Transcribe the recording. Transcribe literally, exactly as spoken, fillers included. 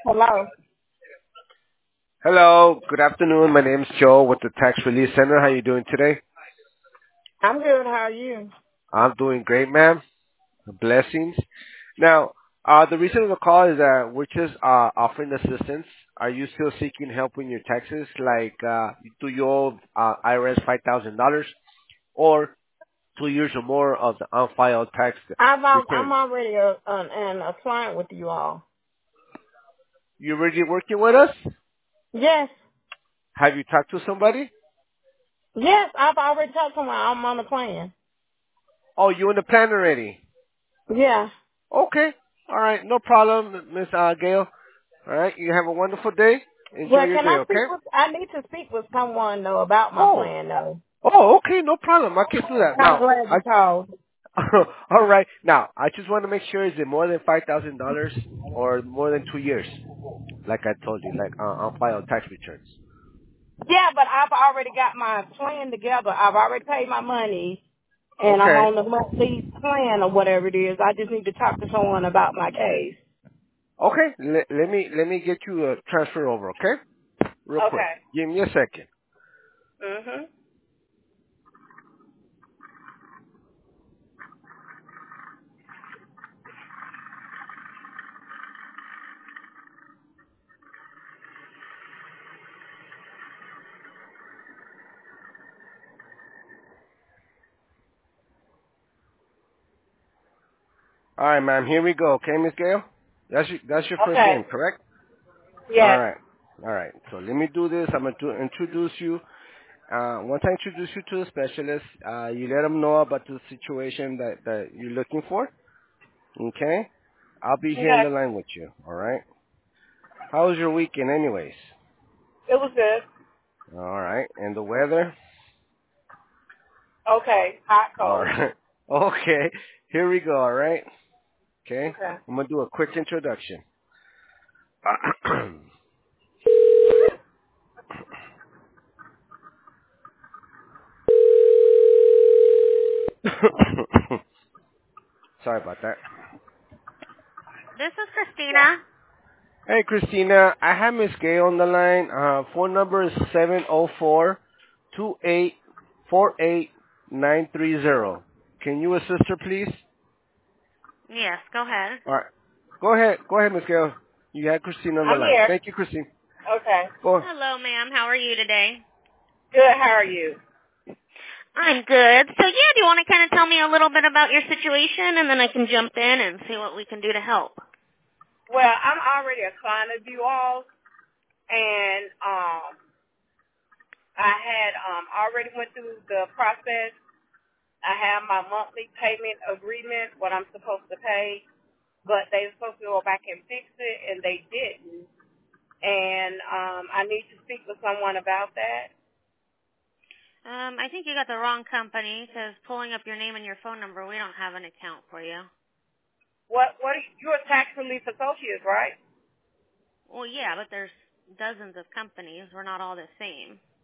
Hello. Hello, good afternoon. My name's Joe with the Tax Relief Center. How you doing today? I'm good. How are you? I'm doing great, ma'am. Blessings. Now, uh, the reason for the call is that we're just uh, offering assistance. Are you still seeking help with your taxes? Like, uh, do you owe uh, I R S five thousand dollars or two years or more of the unfiled tax I'm al- I'm returns? already a, an, an a client with you all. You already working with us? Yes. Have you talked to somebody? Yes, I've already talked to someone. I'm on the plan. Oh, you in the plan already? Yeah. Okay. All right. No problem, Miss uh, Gail. All right. You have a wonderful day. Enjoy Well, your can day, I speak okay? with? I need to speak with someone though about my Oh. plan though. Oh, okay. No problem. I can do that. I'm Now, glad I, you called. all right. Now, I just want to make sure, is it more than five thousand dollars or more than two years? Like I told you, like uh, on file tax returns. Yeah, but I've already got my plan together. I've already paid my money, and I'm Okay. on the monthly plan or whatever it is. I just need to talk to someone about my case. Okay. Let, let me, let me get you a transfer over, okay? Real quick. Okay. Give me a second. Mhm. All right, ma'am. Here we go. Okay, Miss Gail? That's your, that's your first Okay. name, correct? All Yes. right. All right. So let me do this. I'm going to introduce you. Uh, once I introduce you to the specialist, uh, you let them know about the situation that, that you're looking for. Okay? I'll be here on Okay. the line with you. All right? How was your weekend anyways? It was good. All right. And the weather? Okay. Hot, All cold. right. Okay. Here we go. All right? Okay? Okay. I'm going to do a quick introduction. Sorry about that. This is Christina. Hey, Christina. I have Miss Gay on the line. Uh, phone number is seven zero four two eight four eight nine three zero. Can you assist her, please? Yes, go ahead. All right. Go ahead. Go ahead, Miss Gay. You had Christina on the I'm line. here. Thank you, Christine. Okay. Go. Hello, ma'am. How are you today? Good. How are you? I'm good. So, yeah, do you want to kind of tell me a little bit about your situation, and then I can jump in and see what we can do to help? Well, I'm already a client of you all, and um, I had um already went through the process. I have my monthly payment agreement, what I'm supposed to pay, but they were supposed to go back and fix it, and they didn't. And um, I need to speak with someone about that. Um, I think you got the wrong company because pulling up your name and your phone number, we don't have an account for you. What? What? Are you, you're a tax relief associate, right? Well, yeah, but there's dozens of companies. We're not all the same.